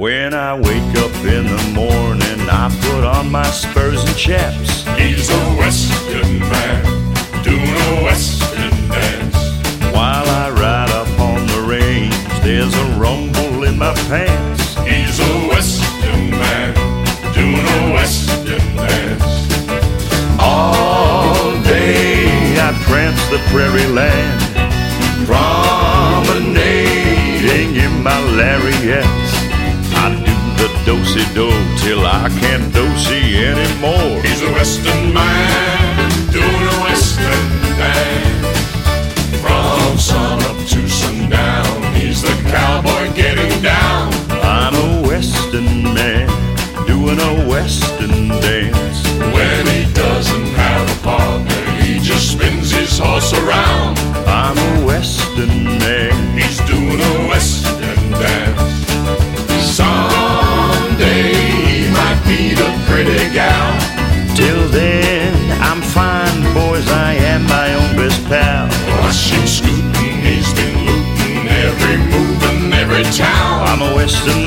When I wake up in the morning, I put on my spurs and chaps. He's a Western man, doing a Western dance. While I ride up on the range, there's a rumble in my pants. He's a Western man, doing a Western dance. All day I prance the prairie land, promenading in my lariats. I do the do-si-do till I can't do-si anymore. He's a Western man, doing a Western dance. From sun up to sundown, he's the cowboy getting down. I'm a Western man, doing a Western dance. When he doesn't have a partner, he just spins his horse around. I'm a Western man, He's doing a Western dance. Someday he might meet a pretty gal. till then I'm fine, boys, I am my own best pal. Watch him scooting, he's been looting every move in every town. I'm a Western